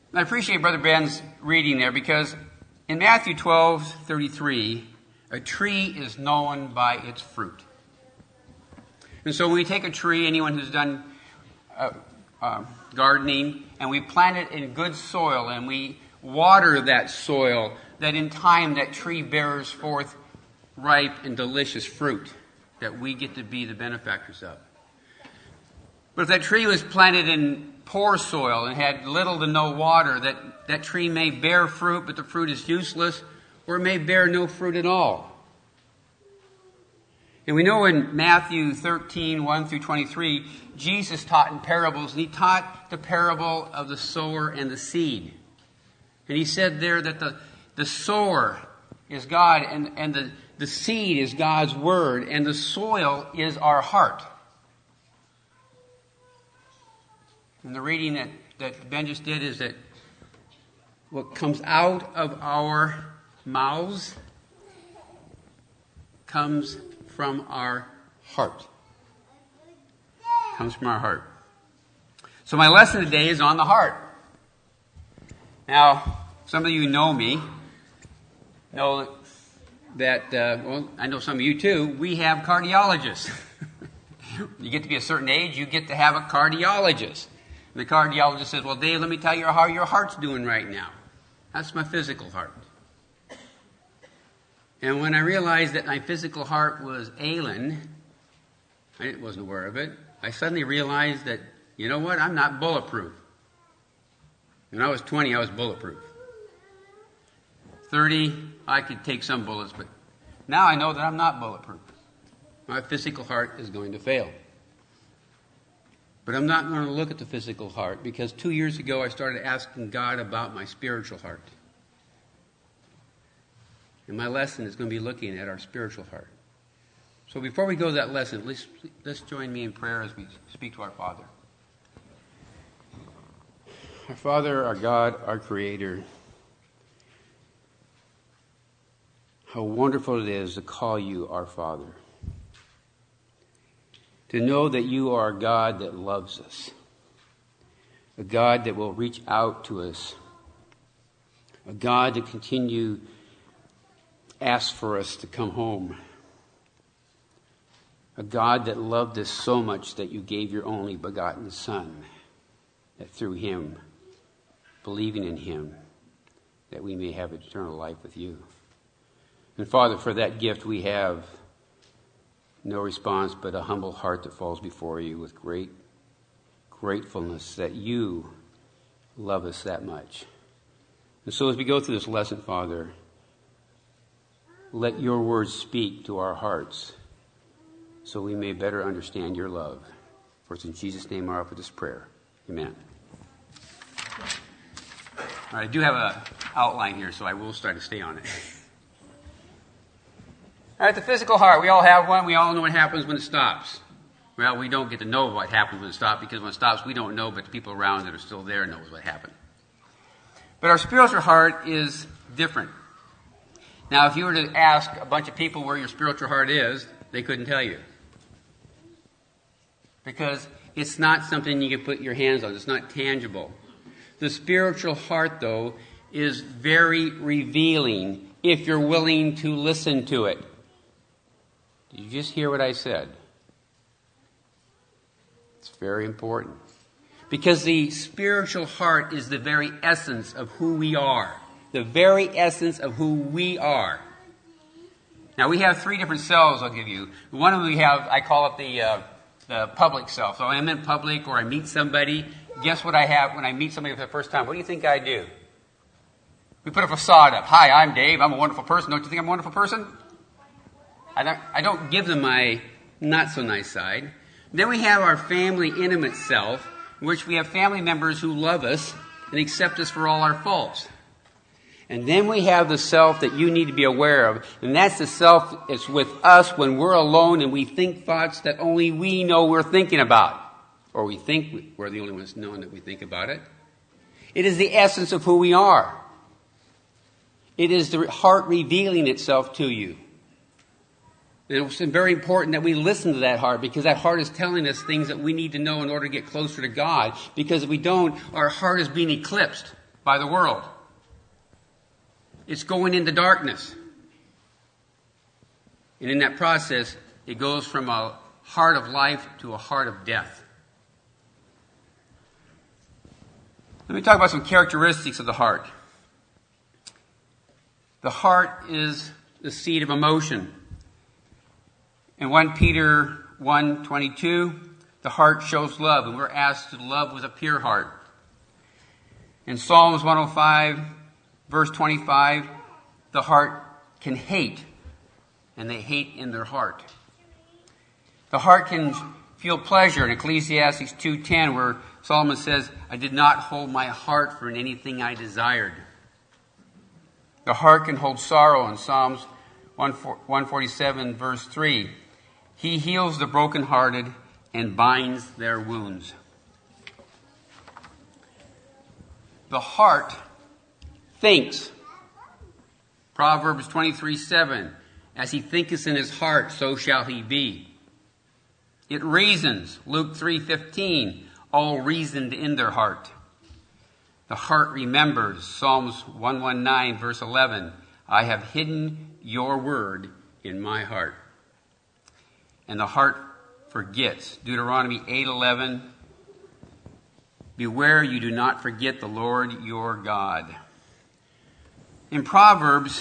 I appreciate Brother Ben's reading there because in Matthew 12:33, a tree is known by its fruit. And so when we take a tree, anyone who's done gardening, and we plant it in good soil and we water that soil, that in time that tree bears forth ripe and delicious fruit that we get to be the benefactors of. But if that tree was planted in poor soil and had little to no water, that tree may bear fruit, but the fruit is useless, or it may bear no fruit at all. And we know in Matthew 13:1-23, Jesus taught in parables, and he taught the parable of the sower and the seed. And he said there that the sower is God, and the seed is God's word, and the soil is our heart. And the reading that Ben just did is that what comes out of our mouths comes from our heart. Comes from our heart. So my lesson today is on the heart. Now, some of you know me, know that, I know some of you too, we have cardiologists. You get to be a certain age, you get to have a cardiologist. And the cardiologist says, well, Dave, let me tell you how your heart's doing right now. That's my physical heart. And when I realized that my physical heart was ailing, I wasn't aware of it, I suddenly realized that, you know what, I'm not bulletproof. When I was 20, I was bulletproof. 30, I could take some bullets, but now I know that I'm not bulletproof. My physical heart is going to fail. But I'm not going to look at the physical heart because 2 years ago I started asking God about my spiritual heart. And my lesson is going to be looking at our spiritual heart. So before we go to that lesson, let's join me in prayer as we speak to our Father. Our Father, our God, our Creator, how wonderful it is to call you our Father. To know that you are a God that loves us. A God that will reach out to us. A God that continue ask for us to come home. A God that loved us so much that you gave your only begotten Son. That through him, believing in him, that we may have eternal life with you. And Father, for that gift we have no response but a humble heart that falls before you with great gratefulness that you love us that much. And so as we go through this lesson, Father, let your words speak to our hearts so we may better understand your love. For it's in Jesus' name I offer this prayer. Amen. All right, I do have an outline here, so I will try to stay on it. All right, the physical heart. We all have one. We all know what happens when it stops. Well, we don't get to know what happens when it stops because when it stops, we don't know, but the people around that are still there knows what happened. But our spiritual heart is different. Now, if you were to ask a bunch of people where your spiritual heart is, they couldn't tell you. Because it's not something you can put your hands on. It's not tangible. The spiritual heart, though, is very revealing if you're willing to listen to it. Did you just hear what I said? It's very important. Because the spiritual heart is the very essence of who we are. The very essence of who we are. Now, we have 3 different selves I'll give you. One of them we have, I call it the public self. So I'm in public or I meet somebody. Guess what I have when I meet somebody for the first time? What do you think I do? We put a facade up. Hi, I'm Dave. I'm a wonderful person. Don't you think I'm a wonderful person? I don't give them my not-so-nice side. Then we have our family intimate self, in which we have family members who love us and accept us for all our faults. And then we have the self that you need to be aware of, and that's the self that's with us when we're alone and we think thoughts that only we know we're thinking about. Or we think we're the only ones knowing that we think about it. It is the essence of who we are. It is the heart revealing itself to you. And it's very important that we listen to that heart because that heart is telling us things that we need to know in order to get closer to God. Because if we don't, our heart is being eclipsed by the world. It's going into darkness. And in that process, it goes from a heart of life to a heart of death. Let me talk about some characteristics of the heart. The heart is the seat of emotion. In 1 Peter 1:22, the heart shows love, and we're asked to love with a pure heart. In Psalms 105, verse 25, the heart can hate, and they hate in their heart. The heart can feel pleasure in Ecclesiastes 2:10, where Solomon says, I did not hold my heart for anything I desired. The heart can hold sorrow in Psalms 147, verse 3. He heals the brokenhearted and binds their wounds. The heart thinks. Proverbs 23:7. As he thinketh in his heart, so shall he be. It reasons. Luke 3:15. All reasoned in their heart. The heart remembers. Psalms 119, verse 11. I have hidden your word in my heart. And the heart forgets. Deuteronomy 8:11. Beware you do not forget the Lord your God. In Proverbs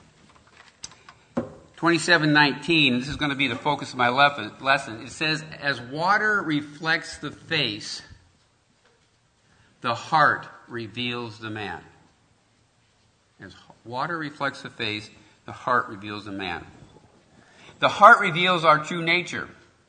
27:19, this is going to be the focus of my lesson. It says, as water reflects the face, the heart reveals the man. As water reflects the face, the heart reveals the man. The heart reveals our true nature.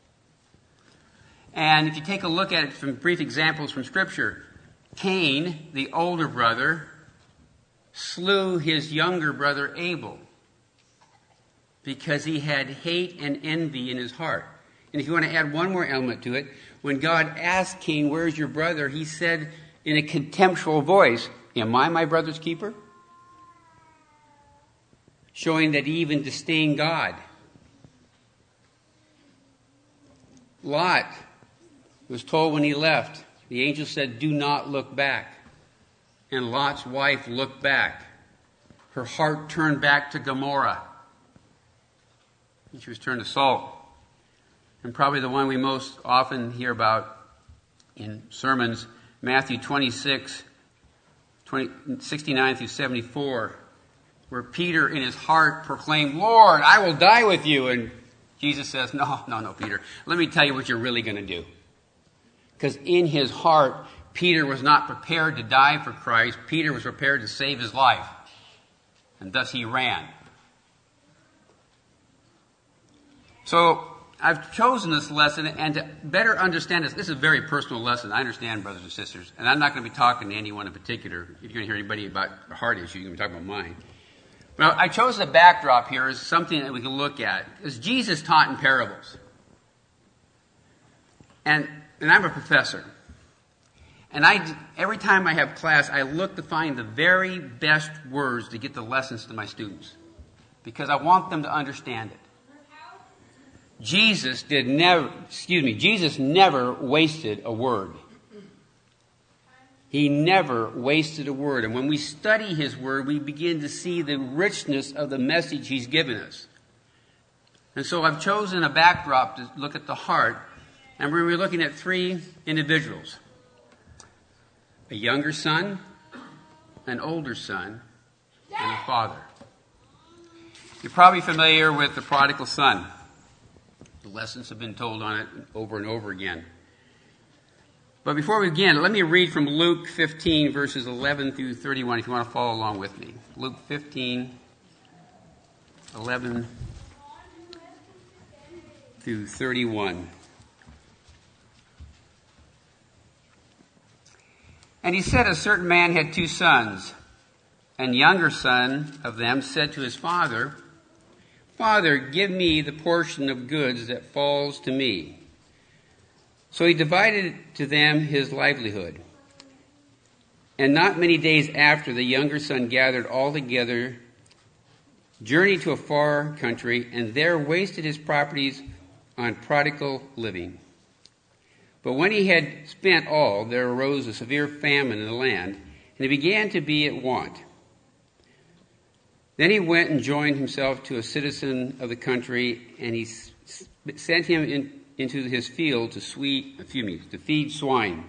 And if you take a look at it from brief examples from Scripture, Cain, the older brother, slew his younger brother Abel because he had hate and envy in his heart. And if you want to add one more element to it, when God asked Cain, where's your brother? He said in a contemptual voice, am I my brother's keeper? Showing that he even disdained God. Lot was told when he left, the angel said, do not look back. And Lot's wife looked back. Her heart turned back to Gomorrah. And she was turned to salt. And probably the one we most often hear about in sermons, Matthew 26, 69 through 74, where Peter in his heart proclaimed, Lord, I will die with you. And Jesus says, no, Peter, let me tell you what you're really going to do. Because in his heart, Peter was not prepared to die for Christ. Peter was prepared to save his life. And thus he ran. So I've chosen this lesson, and to better understand this is a very personal lesson. I understand, brothers and sisters, and I'm not going to be talking to anyone in particular. If you're going to hear anybody about a heart issue, you're going to be talking about mine. But I chose the backdrop here as something that we can look at. As Jesus taught in parables. And I'm a professor. And every time I have class, I look to find the very best words to get the lessons to my students. Because I want them to understand it. Jesus never wasted a word. He never wasted a word. And when we study his word, we begin to see the richness of the message he's given us. And so I've chosen a backdrop to look at the heart. And we're looking at three individuals. A younger son, an older son, and a father. You're probably familiar with the prodigal son. The lessons have been told on it over and over again. But before we begin, let me read from Luke 15, verses 11 through 31, if you want to follow along with me. Luke 15, 11 through 31. And he said, a certain man had 2 sons, and the younger son of them said to his father, Father, give me the portion of goods that falls to me. So he divided to them his livelihood. And not many days after, the younger son gathered all together, journeyed to a far country, and there wasted his properties on prodigal living. But when he had spent all, there arose a severe famine in the land, he began to be at want. Then he went and joined himself to a citizen of the country, and he sent him into his field to feed swine.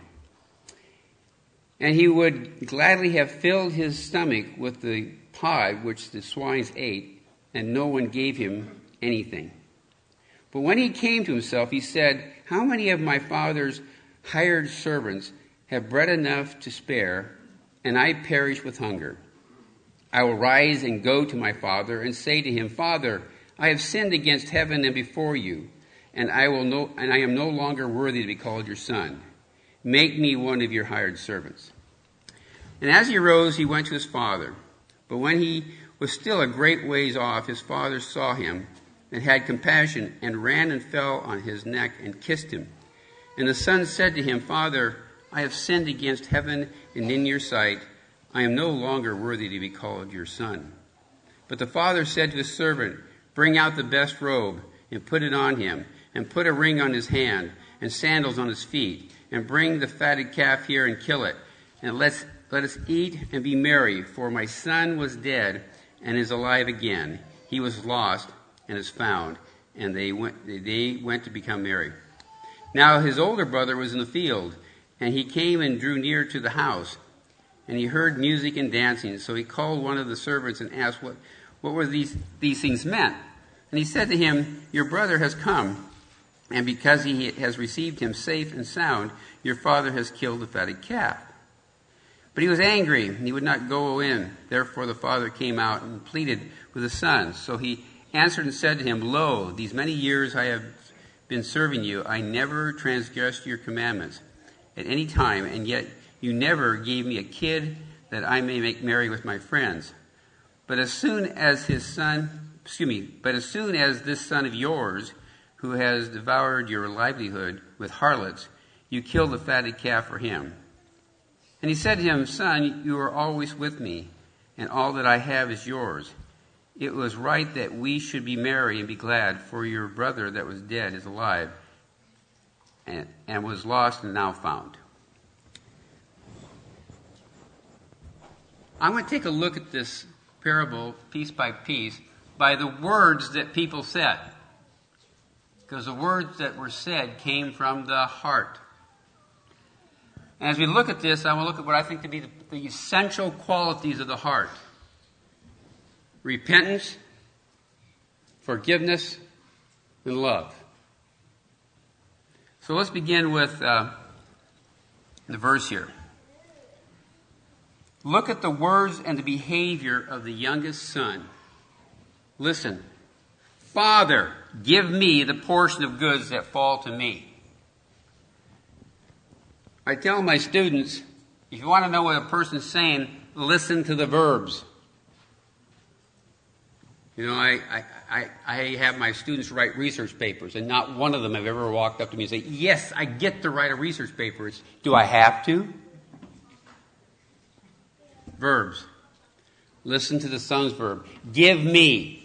And he would gladly have filled his stomach with the pod which the swine ate, and no one gave him anything. But when he came to himself, he said, "How many of my father's hired servants have bread enough to spare, and I perish with hunger? I will rise and go to my father and say to him, 'Father, I have sinned against heaven and before you, and I am no longer worthy to be called your son. Make me one of your hired servants.' And as he arose, he went to his father. But when he was still a great ways off, his father saw him and had compassion and ran and fell on his neck and kissed him. And the son said to him, 'Father, I have sinned against heaven and in your sight. I am no longer worthy to be called your son.' But the father said to his servant, 'Bring out the best robe and put it on him, and put a ring on his hand and sandals on his feet, and bring the fatted calf here and kill it, and let us eat and be merry, for my son was dead and is alive again. He was lost and is found.' And they went to become merry. Now his older brother was in the field, and he came and drew near to the house, and he heard music and dancing. So he called one of the servants and asked what were these things meant. And he said to him, 'Your brother has come, and because he has received him safe and sound, your father has killed the fatted calf.' But he was angry, and he would not go in. Therefore the father came out and pleaded with the son. So he answered and said to him, 'Lo, these many years I have been serving you. I never transgressed your commandments at any time, and yet you never gave me a kid that I may make merry with my friends. But as soon as this son of yours, who has devoured your livelihood with harlots, you killed the fatted calf for him.' And he said to him, 'Son, you are always with me, and all that I have is yours. It was right that we should be merry and be glad, for your brother that was dead is alive, and was lost and now found.'" I'm going to take a look at this parable piece by piece by the words that people said, because the words that were said came from the heart. And as we look at this, I will look at what I think to be the essential qualities of the heart: repentance, forgiveness, and love. So let's begin with the verse here. Look at the words and the behavior of the youngest son. Listen. "Father, give me the portion of goods that fall to me." I tell my students, if you want to know what a person's saying, listen to the verbs. You know, I have my students write research papers, and not one of them have ever walked up to me and said, "Yes, I get to write a research paper. Do I have to?" Verbs. Listen to the son's verb. Give me.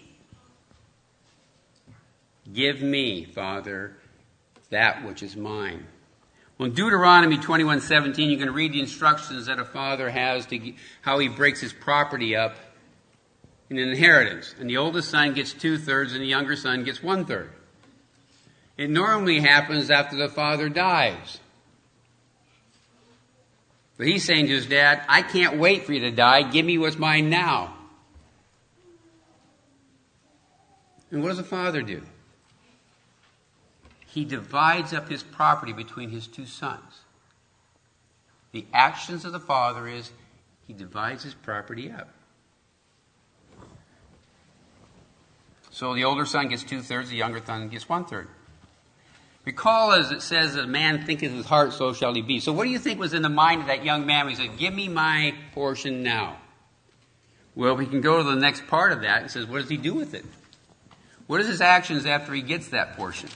Give me, Father, that which is mine. Well, in Deuteronomy 21:17, you can read the instructions that a father has to how he breaks his property up in an inheritance. And the oldest son gets 2/3 and the younger son gets 1/3. It normally happens after the father dies. But he's saying to his dad, "I can't wait for you to die. Give me what's mine now." And what does the father do? He divides up his property between his two sons. The actions of the father is he divides his property up. So the older son gets 2/3, the younger son gets 1/3. Recall, as it says, "A man thinketh in his heart, so shall he be." So what do you think was in the mind of that young man when he said, "Give me my portion now"? Well, we can go to the next part of that and says, what does he do with it? What is his actions after he gets that portion?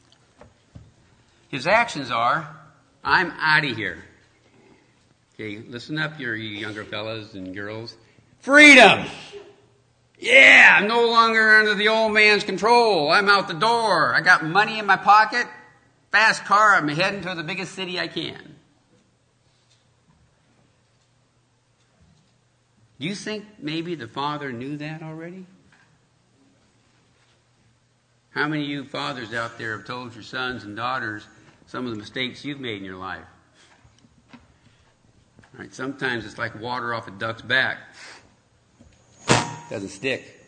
His actions are, "I'm out of here." Okay, listen up, you younger fellas and girls. Freedom! Yeah, I'm no longer under the old man's control. I'm out the door. I got money in my pocket. Fast car. I'm heading to the biggest city I can. Do you think maybe the father knew that already? How many of you fathers out there have told your sons and daughters some of the mistakes you've made in your life? All right, sometimes it's like water off a duck's back. Doesn't stick.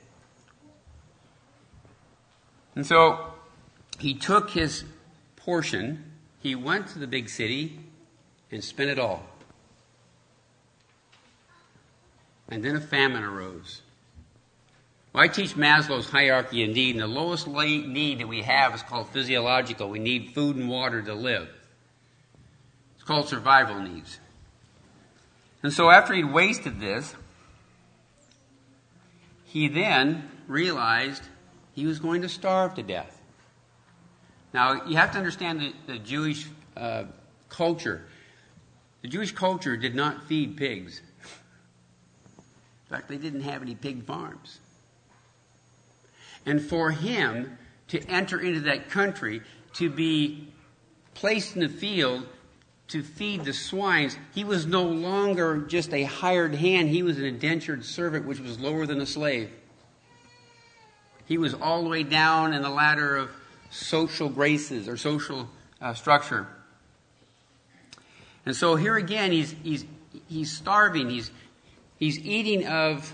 And so he took his portion, he went to the big city and spent it all. And then a famine arose. Well, I teach Maslow's hierarchy of need, and the lowest need that we have is called physiological. We need food and water to live. It's called survival needs. And so after he'd wasted this, he then realized he was going to starve to death. Now, you have to understand the Jewish culture. The Jewish culture did not feed pigs. In fact, they didn't have any pig farms. And for him to enter into that country, to be placed in the field to feed the swines, he was no longer just a hired hand. He was an indentured servant, which was lower than a slave. He was all the way down in the ladder of social graces or social structure. And so here again, he's starving. He's eating of,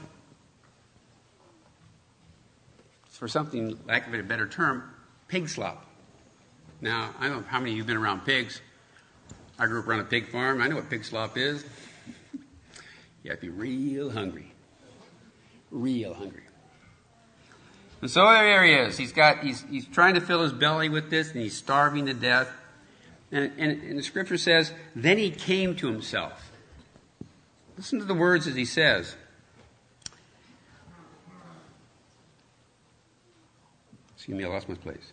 for something, lack of a better term, pig slop. Now, I don't know how many of you have been around pigs. I grew up around a pig farm. I know what pig slop is. You have to be real hungry. Real hungry. And so there he is. He's trying to fill his belly with this, and he's starving to death. And the scripture says, then he came to himself. Listen to the words as he says. Excuse me, I lost my place.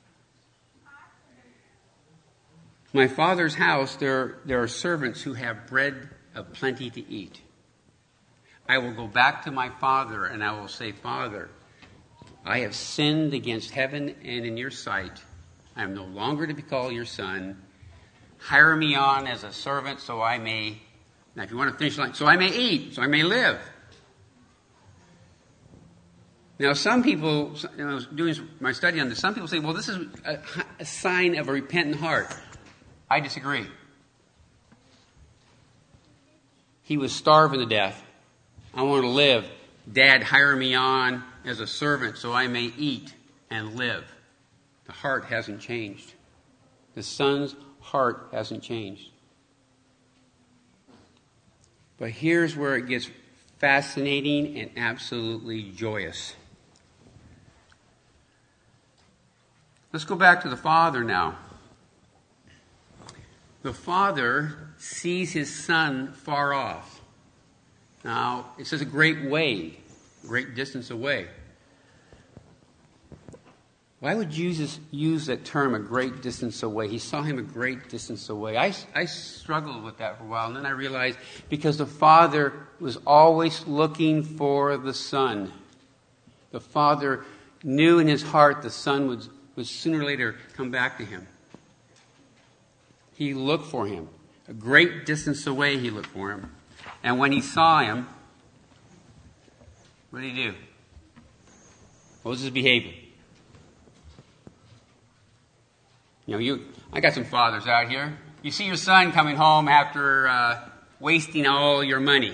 My father's house, there are servants who have bread of plenty to eat. I will go back to my father, and I will say, Father, I have sinned against heaven and in your sight. I am no longer to be called your son. Hire me on as a servant so I may, now if you want to finish the line, so I may eat, so I may live. Now some people, I was doing my study on this, some people say, well, this is a sign of a repentant heart. I disagree. He was starving to death. I want to live. Dad, hire me on as a servant so I may eat and live. The heart hasn't changed. The son's heart hasn't changed. But here's where it gets fascinating and absolutely joyous. Let's go back to the father now. The father sees his son far off. Now, it says a great way, great distance away. Why would Jesus use that term, a great distance away? He saw him a great distance away. I struggled with that for a while, and then I realized because the father was always looking for the son. The father knew in his heart the son would sooner or later come back to him. He looked for him. A great distance away he looked for him. And when he saw him, what did he do? What was his behavior? I got some fathers out here. You see your son coming home after wasting all your money.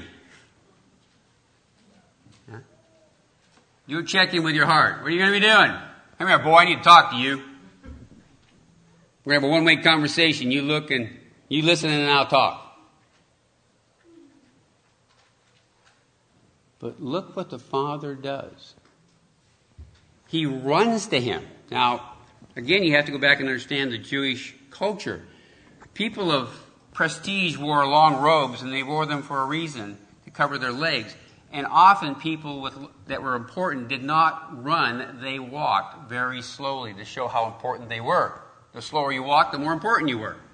Huh? You check in with your heart. What are you going to be doing? Come here, boy, I need to talk to you. We're going to have a one-way conversation. You look and you listen and I'll talk. But look what the father does. He runs to him. Now, again, you have to go back and understand the Jewish culture. People of prestige wore long robes, and they wore them for a reason, to cover their legs. And often people that were important did not run. They walked very slowly to show how important they were. The slower you walked, the more important you were.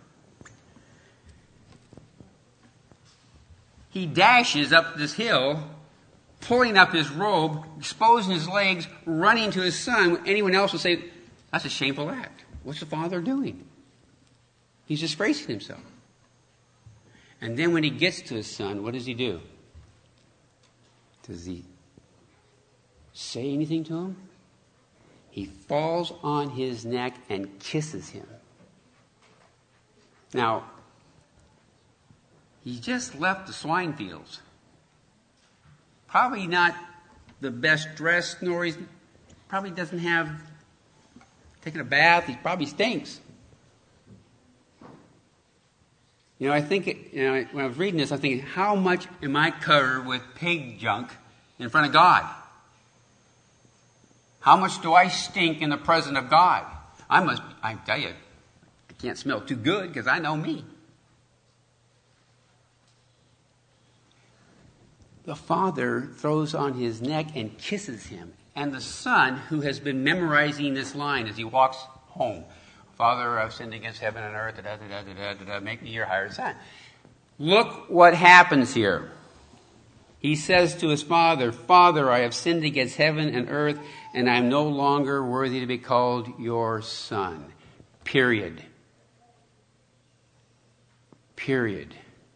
He dashes up this hill, pulling up his robe, exposing his legs, running to his son. Anyone else would say, that's a shameful act. What's the father doing? He's disgracing himself. And then when he gets to his son, what does he do? Does he say anything to him? He falls on his neck and kisses him. Now, he just left the swine fields. Probably not the best dressed, nor he probably doesn't have taken a bath. He probably stinks. You know, I think, when I was reading this, I think, how much am I covered with pig junk in front of God? How much do I stink in the presence of God? I tell you, I can't smell too good because I know me. The father throws on his neck and kisses him. And the son, who has been memorizing this line as he walks home, Father, I've sinned against heaven and earth, make me your hired son. Look what happens here. He says to his father, Father, I have sinned against heaven and earth, and I am no longer worthy to be called your son. Period. Period.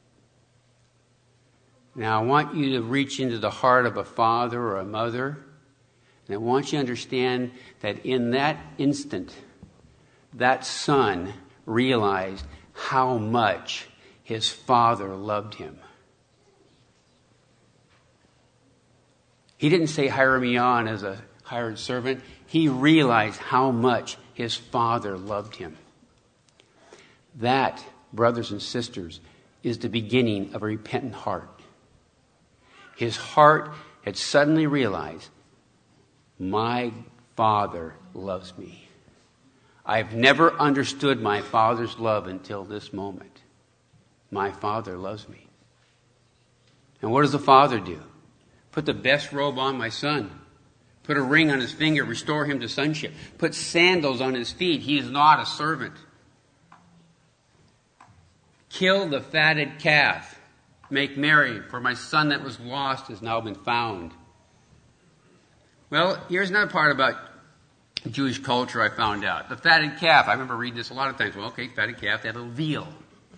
Now, I want you to reach into the heart of a father or a mother, and I want you to understand that in that instant, that son realized how much his father loved him. He didn't say, hire me on as a hired servant. He realized how much his father loved him. That, brothers and sisters, is the beginning of a repentant heart. His heart had suddenly realized, my Father loves me. I've never understood my Father's love until this moment. My Father loves me. And what does the Father do? Put the best robe on my son. Put a ring on his finger, restore him to sonship. Put sandals on his feet. He is not a servant. Kill the fatted calf. Make merry, for my son that was lost has now been found. Well, here's another part about Jewish culture I found out. The fatted calf. I remember reading this a lot of times. Well, okay, fatted calf, they had a little veal.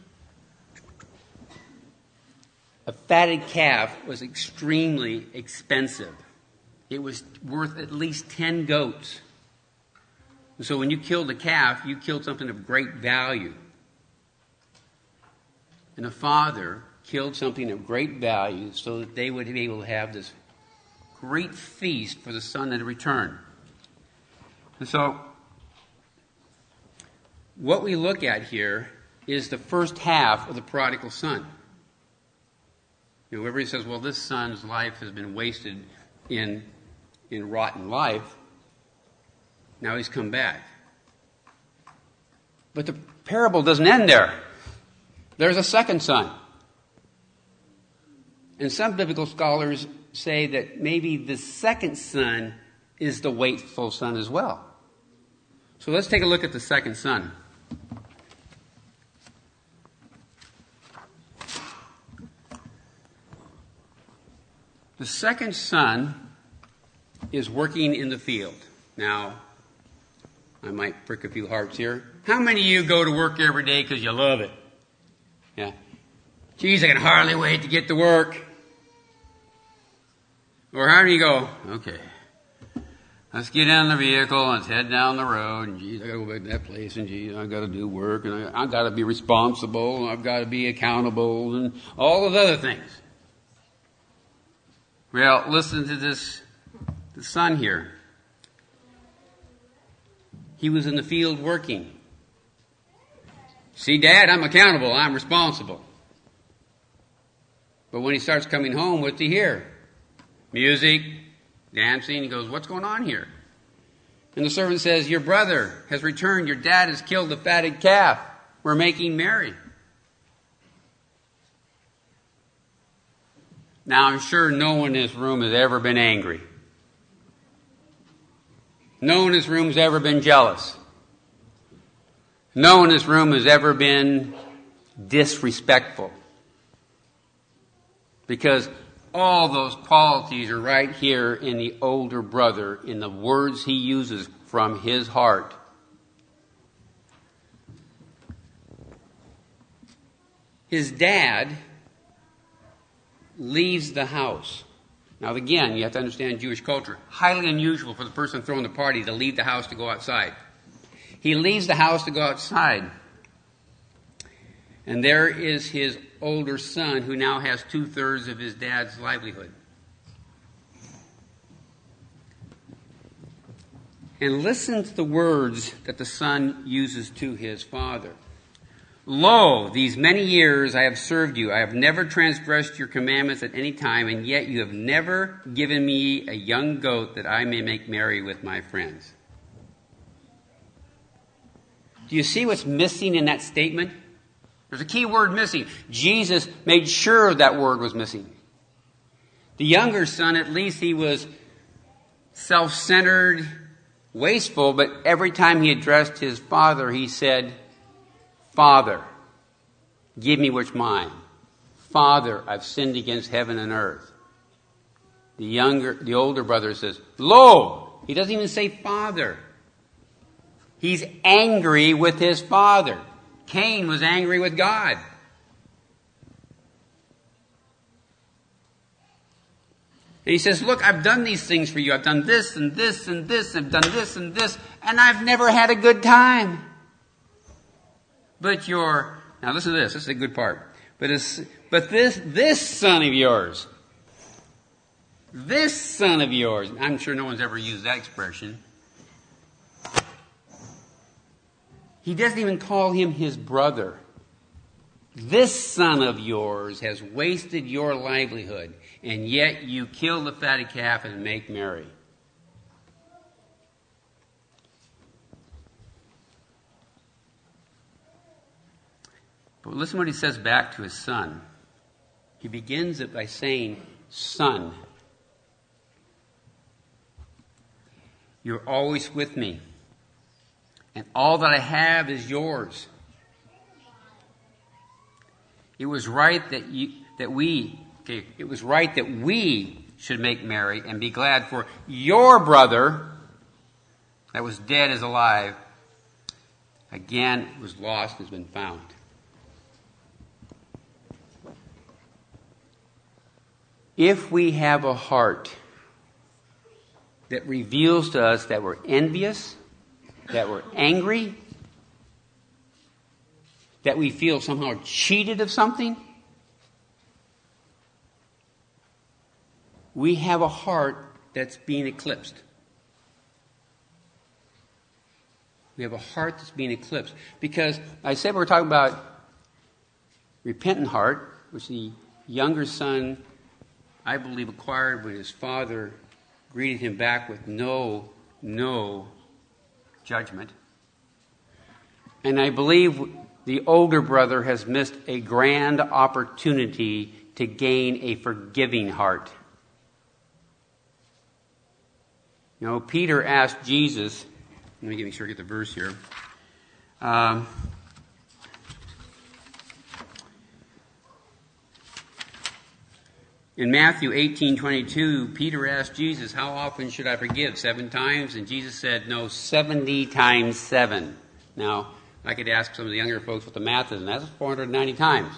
A fatted calf was extremely expensive. It was worth at least 10 goats. And so when you killed a calf, you killed something of great value. And the father killed something of great value so that they would be able to have this great feast for the son that had returned. And so what we look at here is the first half of the prodigal son. You know, everybody says, well, this son's life has been wasted in rotten life. Now he's come back. But the parable doesn't end there. There's a second son. And some biblical scholars say that maybe the second son is the wasteful son as well. So let's take a look at the second son. The second son is working in the field. Now, I might prick a few hearts here. How many of you go to work every day because you love it? Yeah. Geez, I can hardly wait to get to work. Or how do you go? Okay. Let's get in the vehicle and let's head down the road. And geez, I got to go back to that place. And geez, I got to do work. And I got to be responsible. And I've got to be accountable. And all those other things. Well, listen to this. The son here. He was in the field working. See, Dad, I'm accountable. I'm responsible. But when he starts coming home, what's he hear? Music, dancing. He goes, what's going on here? And the servant says, your brother has returned. Your dad has killed the fatted calf. We're making merry. Now, I'm sure no one in this room has ever been angry. No one in this room has ever been jealous. No one in this room has ever been disrespectful. Because all those qualities are right here in the older brother, in the words he uses from his heart. His dad leaves the house. Now, again, you have to understand Jewish culture. Highly unusual for the person throwing the party to leave the house to go outside. He leaves the house to go outside. And there is his older son who now has 2/3 of his dad's livelihood. And listen to the words that the son uses to his father. Lo, these many years I have served you. I have never transgressed your commandments at any time, and yet you have never given me a young goat that I may make merry with my friends. Do you see what's missing in that statement? There's a key word missing. Jesus made sure that word was missing. The younger son, at least he was self-centered, wasteful, but every time he addressed his father, he said, Father, give me what's mine. Father, I've sinned against heaven and earth. The older brother says, Lo! He doesn't even say Father. He's angry with his father. Cain was angry with God. And he says, look, I've done these things for you. I've done this and this and this. I've done this and this. And I've never had a good time. But now listen to this. This is a good part. But this son of yours, I'm sure no one's ever used that expression. He doesn't even call him his brother. This son of yours has wasted your livelihood, and yet you kill the fatted calf and make merry. But listen what he says back to his son. He begins it by saying, Son, you're always with me, and all that I have is yours. It was right that we should make merry and be glad, for your brother that was dead is alive, again was lost, has been found. If we have a heart that reveals to us that we're envious, that we're angry, that we feel somehow cheated of something, we have a heart that's being eclipsed. We have a heart that's being eclipsed. Because I said we're talking about repentant heart, which the younger son, I believe, acquired when his father greeted him back with no judgment. And I believe the older brother has missed a grand opportunity to gain a forgiving heart. You know, Peter asked Jesus, let me make sure I get the verse here. In Matthew 18:22, Peter asked Jesus, how often should I forgive? 7 times? And Jesus said, no, 70 times 7. Now, I could ask some of the younger folks what the math is, and that's 490 times.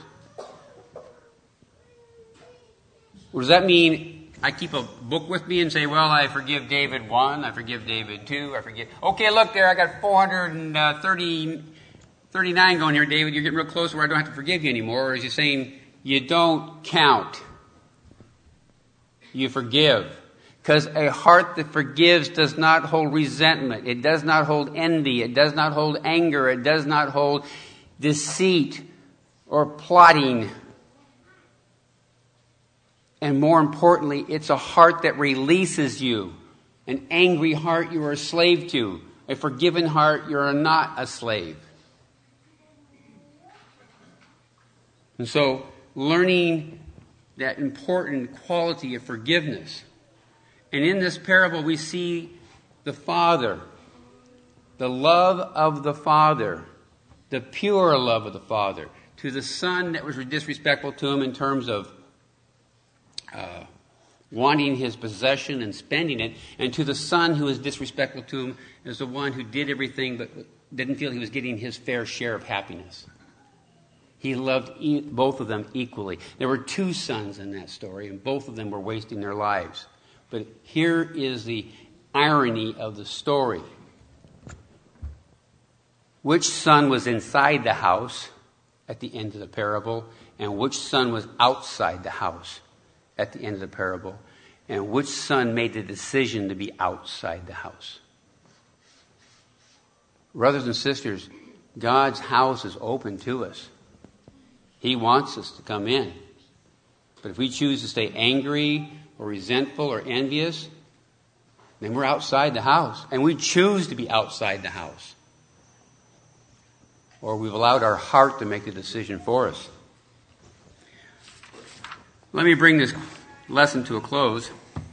What does that mean? I keep a book with me and say, well, I forgive David 1, I forgive David 2, I forgive... Okay, look there, I got 439 going here, David. You're getting real close where I don't have to forgive you anymore. Or is he saying, you don't count? You forgive. Because a heart that forgives does not hold resentment. It does not hold envy. It does not hold anger. It does not hold deceit or plotting. And more importantly, it's a heart that releases you. An angry heart you are a slave to. A forgiven heart you are not a slave. And so, learning that important quality of forgiveness. And in this parable we see the Father, the love of the Father, the pure love of the Father, to the Son that was disrespectful to him in terms of wanting his possession and spending it, and to the Son who was disrespectful to him as the one who did everything but didn't feel he was getting his fair share of happiness. He loved both of them equally. There were two sons in that story, and both of them were wasting their lives. But here is the irony of the story. Which son was inside the house at the end of the parable, and which son was outside the house at the end of the parable, and which son made the decision to be outside the house? Brothers and sisters, God's house is open to us. He wants us to come in. But if we choose to stay angry or resentful or envious, then we're outside the house. And we choose to be outside the house. Or we've allowed our heart to make the decision for us. Let me bring this lesson to a close.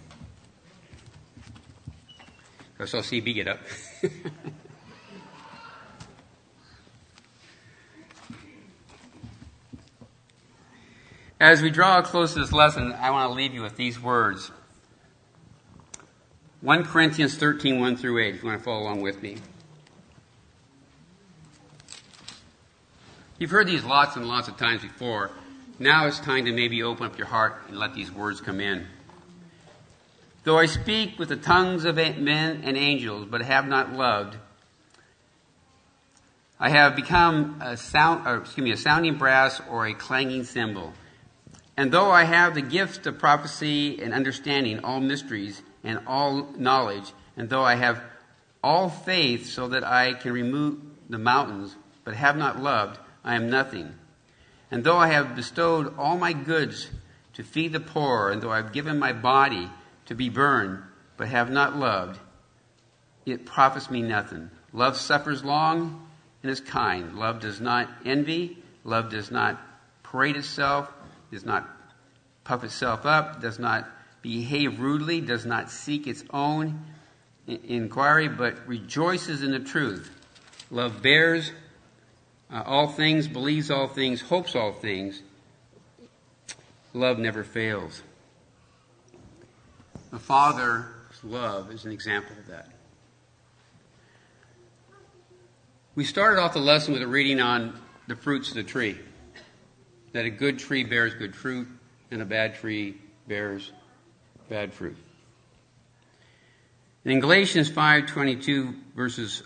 I saw CB get up. As we draw close to this lesson, I want to leave you with these words. 1 Corinthians 13, 1 through 8, if you want to follow along with me. You've heard these lots and lots of times before. Now it's time to maybe open up your heart and let these words come in. Though I speak with the tongues of men and angels, but have not loved, I have become a sounding brass or a clanging cymbal. And though I have the gift of prophecy and understanding all mysteries and all knowledge, and though I have all faith so that I can remove the mountains, but have not loved, I am nothing. And though I have bestowed all my goods to feed the poor, and though I have given my body to be burned, but have not loved, it profits me nothing. Love suffers long and is kind. Love does not envy. Love does not parade itself, does not puff itself up, does not behave rudely, does not seek its own inquiry, but rejoices in the truth. Love bears all things, believes all things, hopes all things. Love never fails. The Father's love is an example of that. We started off the lesson with a reading on the fruits of the tree. That a good tree bears good fruit, and a bad tree bears bad fruit. And in Galatians 5:22 verses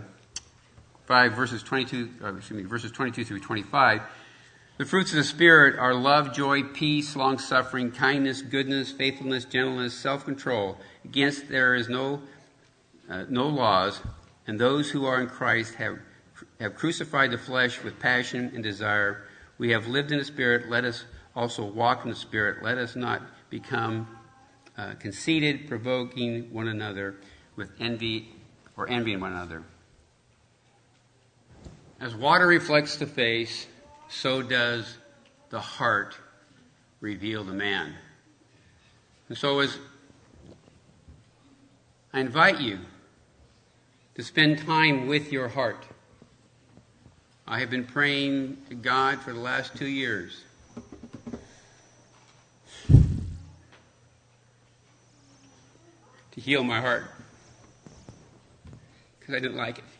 22 through 25, the fruits of the Spirit are love, joy, peace, long-suffering, kindness, goodness, faithfulness, gentleness, self-control. Against there is no laws, and those who are in Christ have crucified the flesh with passion and desire. We have lived in the Spirit, let us also walk in the Spirit. Let us not become conceited, provoking one another with envy or envying one another. As water reflects the face, so does the heart reveal the man. And so as I invite you to spend time with your heart. I have been praying to God for the last 2 years. To heal my heart. Because I didn't like it.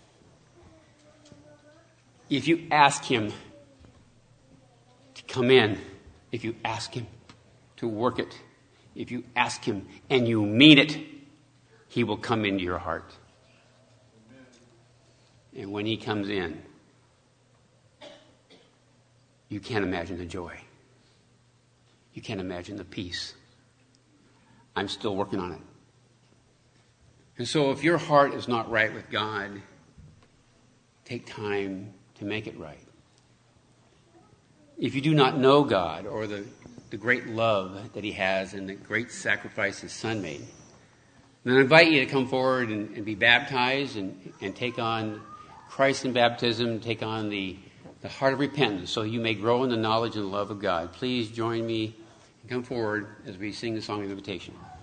If you ask Him to come in, if you ask Him to work it, if you ask Him and you mean it, He will come into your heart. And when He comes in, you can't imagine the joy. You can't imagine the peace. I'm still working on it. And so if your heart is not right with God, take time to make it right. If you do not know God or the great love that He has and the great sacrifice His Son made, then I invite you to come forward and be baptized and take on Christ in baptism, take on the heart of repentance so you may grow in the knowledge and love of God. Please join me and come forward as we sing the song of invitation.